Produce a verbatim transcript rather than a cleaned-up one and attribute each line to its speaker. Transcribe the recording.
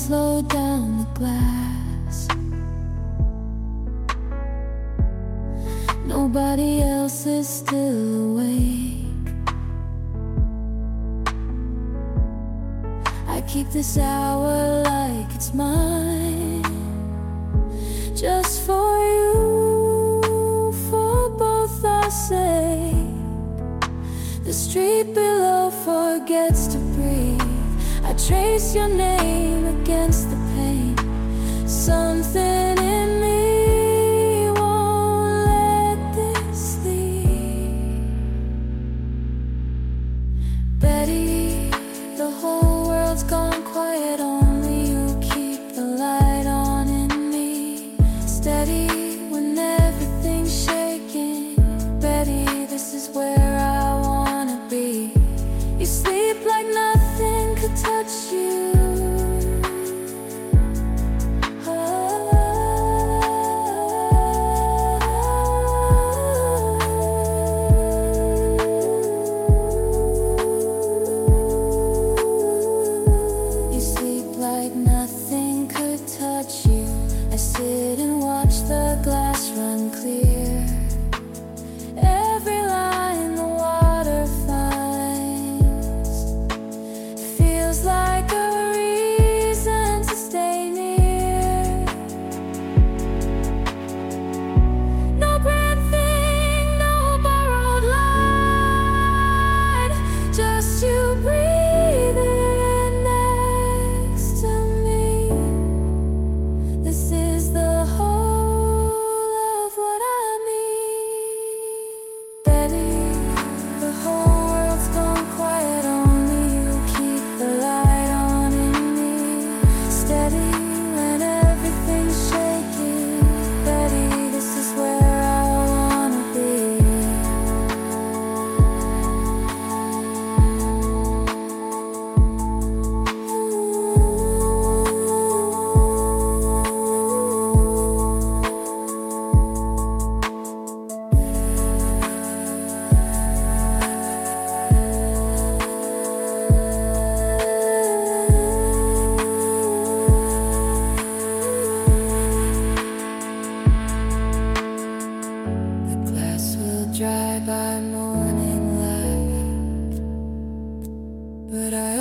Speaker 1: slow down the glass. Nobody else is still awake. I keep this hour like it's mine, just for you, for both our sake. The street below forgets to breathe. I trace your name against the pain. Something in me won't let this leave. Betty, the whole world's gone quiet, only you keep the light on in me. Steady when everything's shaking. Betty, this is where I wanna be. You sleep like nothing could touch you. You sleep like nothing could touch you. I sit and watch the glass run clear. Every line the water finds feels like a reason to stay near. No grand thing, no borrowed line, just you breathing next to me. This is the whole of what I need. Betty, the whole world's gone quiet, only you keep the light on in me. Steady when everything's shaking. Betty, this is where I wanna be. The glass will dry by morning light, but I